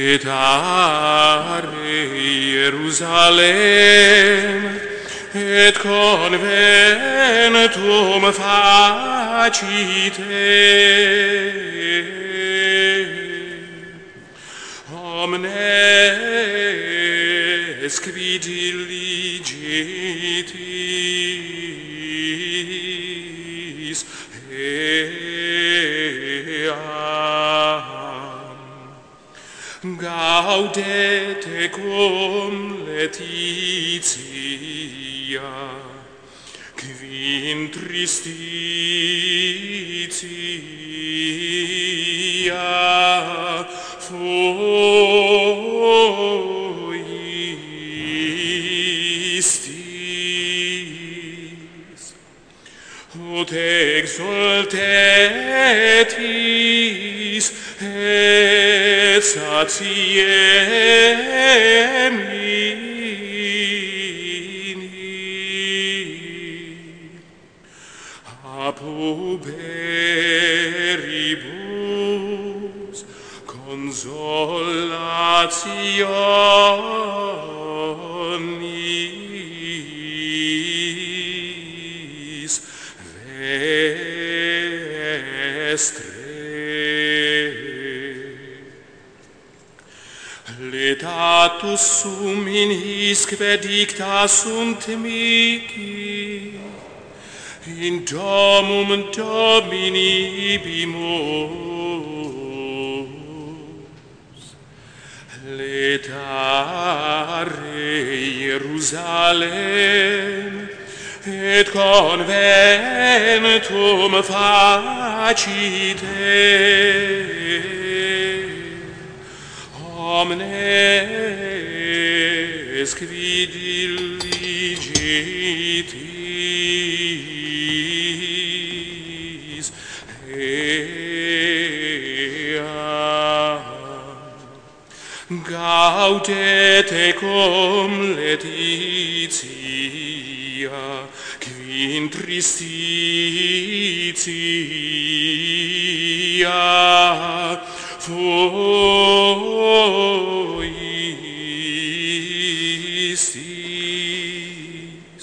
Letare Jerusalem, et conventum facite, omnes qui diligitis gaudete cum Laetitia, quin tristitia fuistis, ut exultetis et satiemini a puberibus consolationis vestre. Letatus sum in hisque dicta sunt mihi, in domum Domini ibimus. Letare Jerusalem, et conventum facite, omnes qui diligitis gaudete cum Laetitia, quin tristitia fuistis,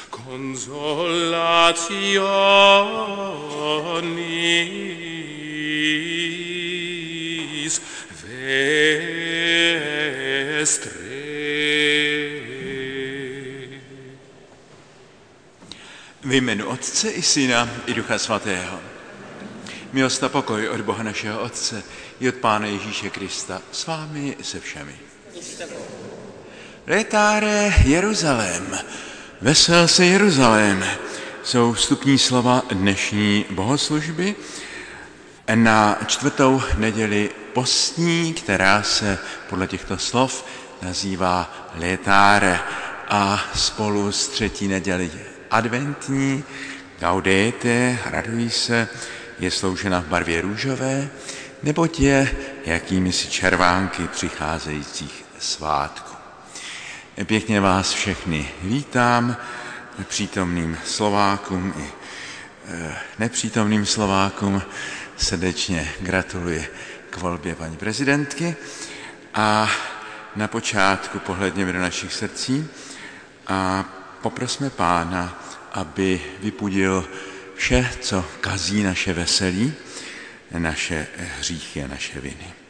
consolationis vestre. Ve jménu Otce i Syna i Ducha Svatého. Milost a pokoj od Boha našeho Otce i od Pána Ježíše Krista s vámi se všemi. Letare Jeruzalém, vesel se Jeruzalém, jsou vstupní slova dnešní bohoslužby na čtvrtou neděli postní, která se podle těchto slov nazývá Letare a spolu s třetí neděli adventní Gaudete, radují se, je sloužena v barvě růžové, neboť je jakýmisi červánky přicházejících svátků. Pěkně vás všechny vítám, přítomným Slovákům i nepřítomným Slovákům srdečně gratuluji k volbě paní prezidentky a na počátku pohlédněme do našich srdcí a poprosme Pána, aby vypudil vše, co kazí naše veselí, naše hříchy a naše viny.